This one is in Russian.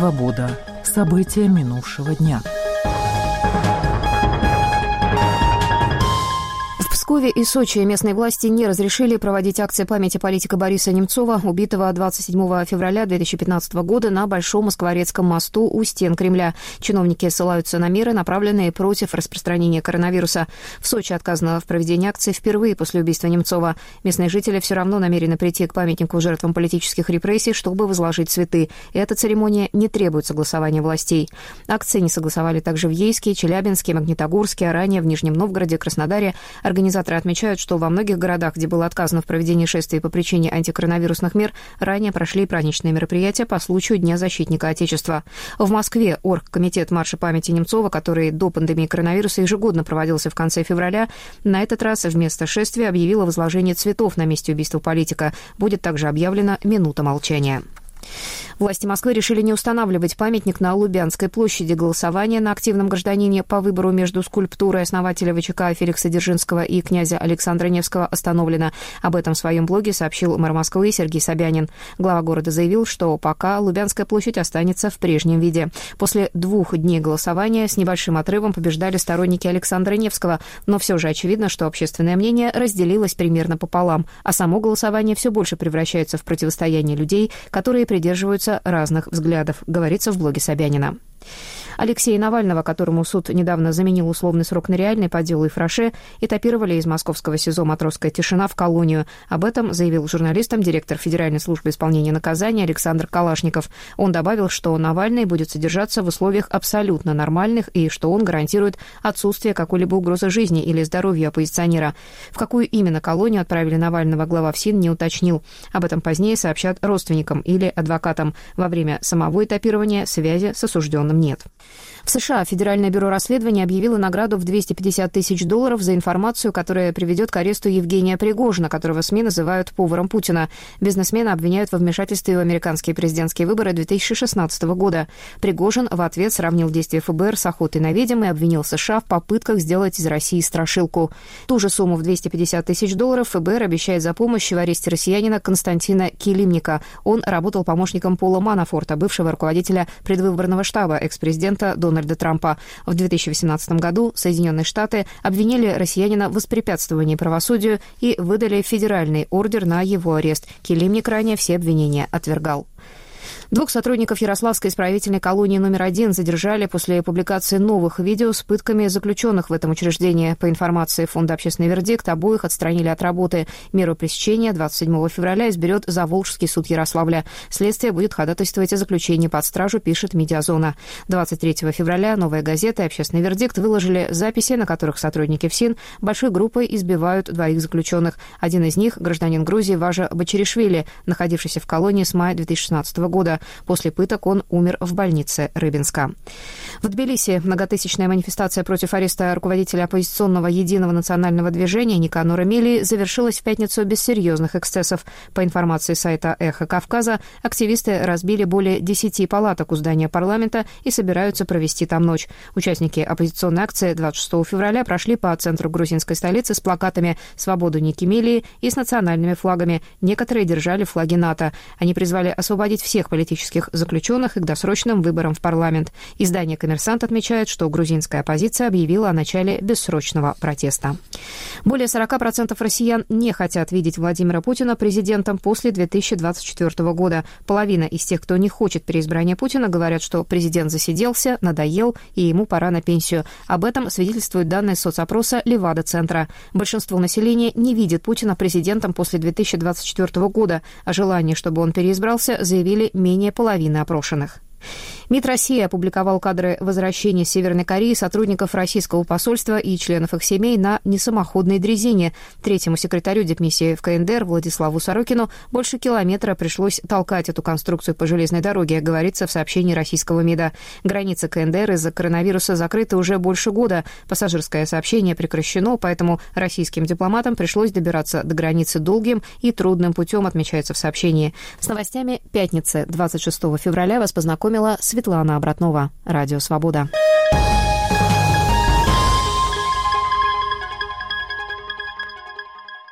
«Свобода». События минувшего дня. В Пскове и Сочи местные власти не разрешили проводить акции памяти политика Бориса Немцова, убитого 27 февраля 2015 года на Большом Москворецком мосту у стен Кремля. Чиновники ссылаются на меры, направленные против распространения коронавируса. В Сочи отказано в проведении акции впервые после убийства Немцова. Местные жители все равно намерены прийти к памятнику жертвам политических репрессий, чтобы возложить цветы. Эта церемония не требует согласования властей. Акции не согласовали также в Ейске, Челябинске, Магнитогорске, а ранее в Нижнем Новгороде, Краснодаре. Организаторы отмечают, что во многих городах, где было отказано в проведении шествий по причине антикоронавирусных мер, ранее прошли праздничные мероприятия по случаю Дня защитника Отечества. В Москве оргкомитет марша памяти Немцова, который до пандемии коронавируса ежегодно проводился в конце февраля, на этот раз вместо шествия объявил о возложении цветов на месте убийства политика. Будет также объявлена минута молчания. Власти Москвы решили не устанавливать памятник на Лубянской площади. Голосование на активном гражданине по выбору между скульптурой основателя ВЧК Феликса Дзержинского и князя Александра Невского остановлено. Об этом в своем блоге сообщил мэр Москвы Сергей Собянин. Глава города заявил, что пока Лубянская площадь останется в прежнем виде. После 2 дней голосования с небольшим отрывом побеждали сторонники Александра Невского, но все же очевидно, что общественное мнение разделилось примерно пополам, а само голосование все больше превращается в противостояние людей, которые придерживаются разных взглядов, говорится в блоге Собянина. Алексея Навального, которому суд недавно заменил условный срок на реальный по делу Ифраше, этапировали из московского СИЗО «Матросская тишина» в колонию. Об этом заявил журналистам директор Федеральной службы исполнения наказания Александр Калашников. Он добавил, что Навальный будет содержаться в условиях абсолютно нормальных и что он гарантирует отсутствие какой-либо угрозы жизни или здоровью оппозиционера. В какую именно колонию отправили Навального, глава ФСИН не уточнил. Об этом позднее сообщат родственникам или адвокатам. Во время самого этапирования связи с осужденным нет. В США Федеральное бюро расследований объявило награду в $250 тысяч за информацию, которая приведет к аресту Евгения Пригожина, которого СМИ называют поваром Путина. Бизнесмена обвиняют во вмешательстве в американские президентские выборы 2016 года. Пригожин в ответ сравнил действия ФБР с охотой на ведьм и обвинил США в попытках сделать из России страшилку. Ту же сумму в $250 тысяч ФБР обещает за помощь в аресте россиянина Константина Килимника. Он работал помощником Пола Манафорта, бывшего руководителя предвыборного штаба экс-президента Дональда Трампа. В 2018 году Соединенные Штаты обвинили россиянина в воспрепятствовании правосудию и выдали федеральный ордер на его арест. Килимник ранее все обвинения отвергал. 2 сотрудников Ярославской исправительной колонии номер 1 задержали после публикации новых видео с пытками заключенных в этом учреждении. По информации Фонда «Общественный вердикт», обоих отстранили от работы. Меру пресечения 27 февраля изберет Заволжский суд Ярославля. Следствие будет ходатайствовать о заключении под стражу, пишет «Медиазона». 23 февраля «Новая газета» и «Общественный вердикт» выложили записи, на которых сотрудники ФСИН большой группой избивают 2 заключенных. Один из них – гражданин Грузии Важа Бачаришвили, находившийся в колонии с мая 2016 года. После пыток он умер в больнице Рыбинска. В Тбилиси многотысячная манифестация против ареста руководителя оппозиционного Единого национального движения Никанора Мелии завершилась в пятницу без серьезных эксцессов. По информации сайта «Эхо Кавказа», активисты разбили более 10 палаток у здания парламента и собираются провести там ночь. Участники оппозиционной акции 26 февраля прошли по центру грузинской столицы с плакатами «Свободу Ники Мелии» и с национальными флагами. Некоторые держали флаги НАТО. Они призвали освободить всех политических заключенных и к досрочным выборам в парламент. Издание «Коммерсант» отмечает, что грузинская оппозиция объявила о начале бессрочного протеста. Более 40% россиян не хотят видеть Владимира Путина президентом после 2024 года. Половина из тех, кто не хочет переизбрания Путина, говорят, что президент засиделся, надоел и ему пора на пенсию. Об этом свидетельствуют данные соцопроса Левада-центра. Большинство населения не видит Путина президентом после 2024 года, а желание, чтобы он переизбрался, заявили менее половины опрошенных. МИД России опубликовал кадры возвращения с Северной Кореи сотрудников российского посольства и членов их семей на несамоходной дрезине. Третьему секретарю дипмиссии в КНДР Владиславу Сорокину больше километра пришлось толкать эту конструкцию по железной дороге, говорится в сообщении российского МИДа. Границы КНДР из-за коронавируса закрыты уже больше года. Пассажирское сообщение прекращено, поэтому российским дипломатам пришлось добираться до границы долгим и трудным путем, отмечается в сообщении. С новостями пятницы 26 февраля вас познакомила Светлана Обратнова. Радио «Свобода».